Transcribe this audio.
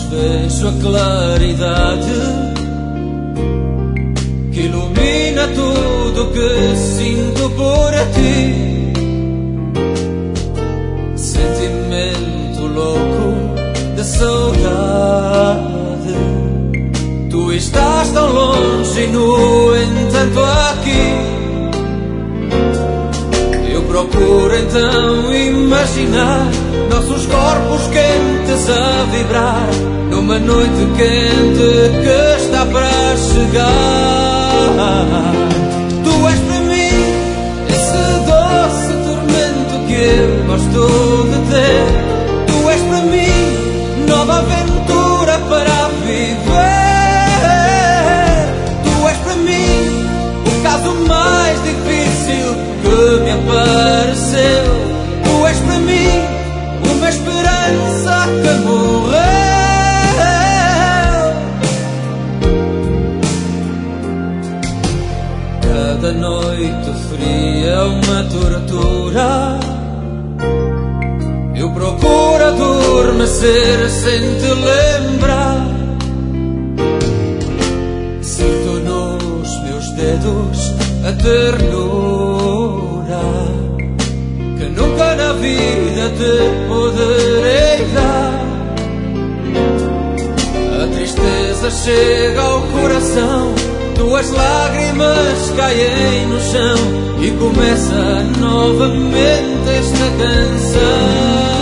vejo a claridade que ilumina tudo que sinto por ti. Sentimento louco de saudade. Tu estás tão longe e no entanto aqui. Eu procuro então imaginar nossos corpos quentes a vibrar numa noite quente que está para chegar. Tu és para mim esse doce tormento que eu gosto de ter. Tu és para mim nova aventura para viver. Tu és para mim o caso mais difícil que me apareceu. Tu és para mim uma esperança que morreu. Cada noite fria é uma tortura. Eu procuro adormecer sem te lembrar. Sinto nos meus dedos a ternura que nunca na vida te poderei dar. A tristeza chega ao coração, tuas lágrimas caem no chão e começa novamente esta canção.